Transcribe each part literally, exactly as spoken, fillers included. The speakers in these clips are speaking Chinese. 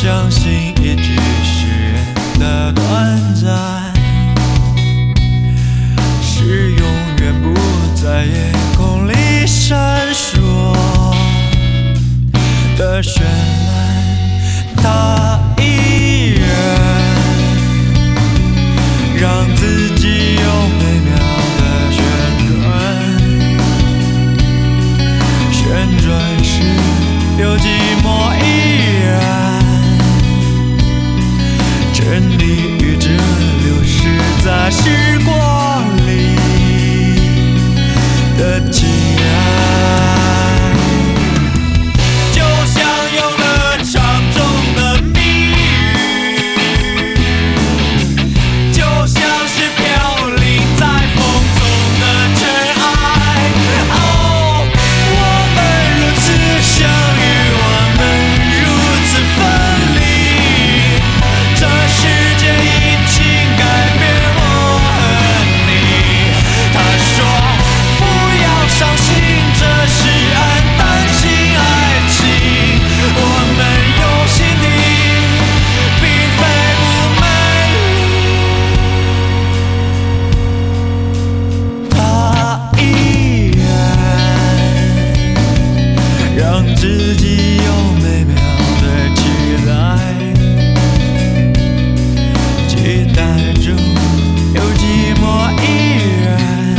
相信一句誓言的短暂，是永远不在夜空里闪烁的绚烂。它依然让自己有美妙的旋转，旋转时有寂寞依然，真理与着流逝在时光里的情爱，就像游乐场中的谜语，就像是飘零在风中的尘埃。哦，我们如此相遇，我们如此分离，这世界已经改变我和你。他说不要伤心，这是爱，担心爱情，我们有心底并非不美丽。他依然让自己有美妙的期待，期待中有寂寞依然，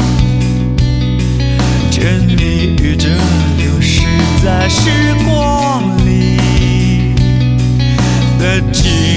沉溺于这流逝在时光里的情